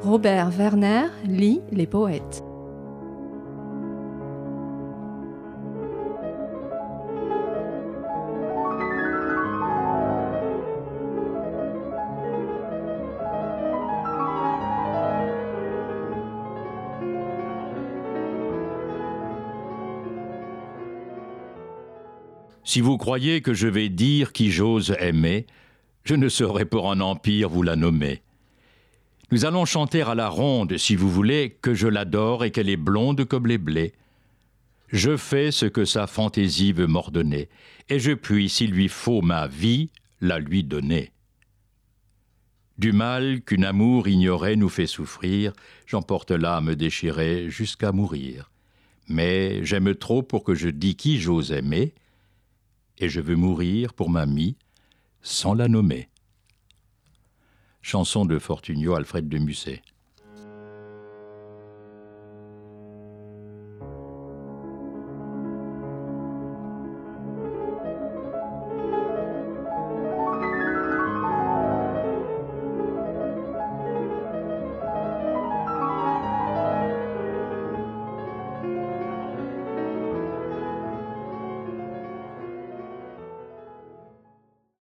Robert Werner lit les poètes. Si vous croyez que je vais dire qui j'ose aimer, je ne saurais pour un empire vous la nommer. Nous allons chanter à la ronde, si vous voulez, que je l'adore et qu'elle est blonde comme les blés. Je fais ce que sa fantaisie veut m'ordonner, et je puis, s'il lui faut ma vie, la lui donner. Du mal qu'une amour ignorée nous fait souffrir, j'emporte l'âme déchirée jusqu'à mourir. Mais j'aime trop pour que je dise qui j'ose aimer, et je veux mourir pour ma mie, sans la nommer. Chanson de Fortunio Alfred de Musset.